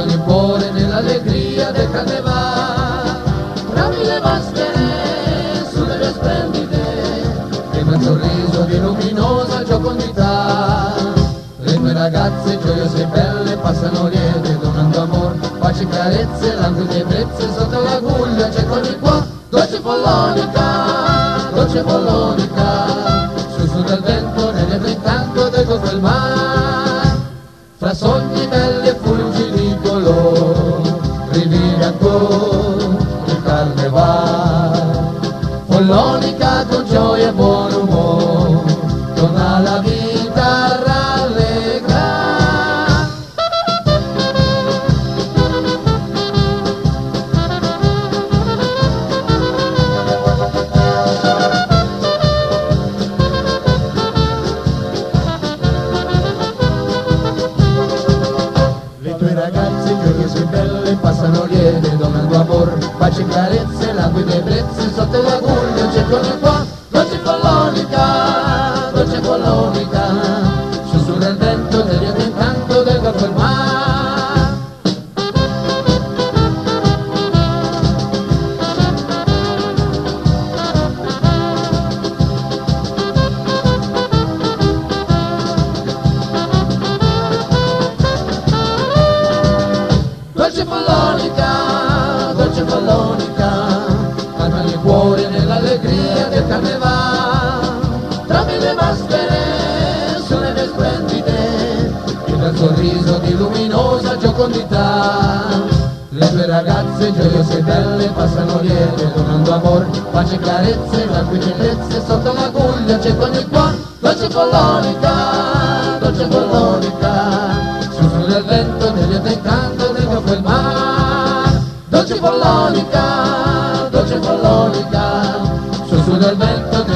calma nel cuore nell'allegria del carnevale. Tra mille maschere sulle mie splendide, prima il sorriso di luminosa giocondità. Le tue ragazze giose e belle passano liete, donando amor, pace e carezze, languide ebbrezze sotto l'aguglia, cercano di qua. Dolce follonica, sussurra il vento nel incanto del golfo e il mar. Fra sogni belli e fulgidi colori, rivive ancora il carnevale. Follonica con gioia e buon umore, torna la vita rallegra. Le tue ragazze gioiose e belle passano liete, donando amor, pace e carezze, languide ebbrezze sotto l'aguglia, cercano qua. Dolce follonica, sussurra il vento del lieto incanto del golfo e il mar. Dolce follonica, calma nel cuore nell'allegria del carnevale. Tra mille maschere sulle mie splendide, il bel sorriso di luminosa giocondità. Le tue ragazze giose e belle passano liete, donando amor, pace e carezze, languide ebbrezze sotto l'aguglia, cercano il qua. Dolce follonica, sussurra il vento del lieto incanto del golfo e il mar. Dolce follonica, sussurra il vento